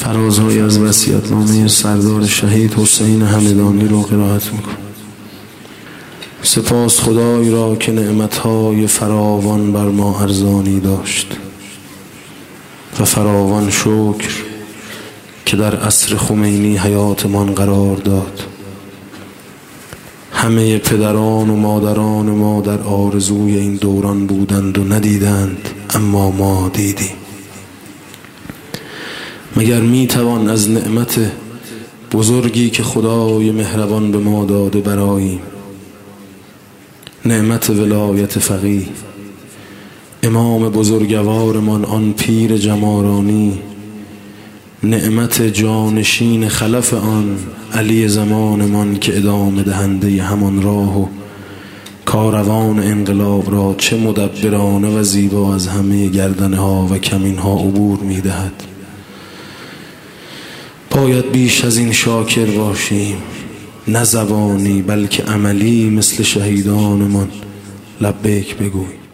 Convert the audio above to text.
فرازهایی از وصیت‌نامه سردار شهید حسین همدانی رو قرائت میکنم. سپاس خدای را که نعمتهای فراوان بر ما ارزانی داشت و فراوان شکر که در عصر خمینی حیاتمان قرار داد. همه پدران و مادران ما در آرزوی این دوران بودند و ندیدند، اما ما دیدیم. مگر میتوان از نعمت بزرگی که خدای مهربان به ما داده براییم، نعمت ولایت فقیه، امام بزرگوارمان آن پیر جمارانی، نعمت جانشین خلف آن علی زمانمان که ادامه دهنده همان راه و کاروان انقلاب را چه مدبرانه و زیبا از همه گردنه ها و کمین ها عبور می دهد. باید بیش از این شاکر باشیم، نه زبانی بلکه عملی مثل شهیدانمان لبیک بگوی.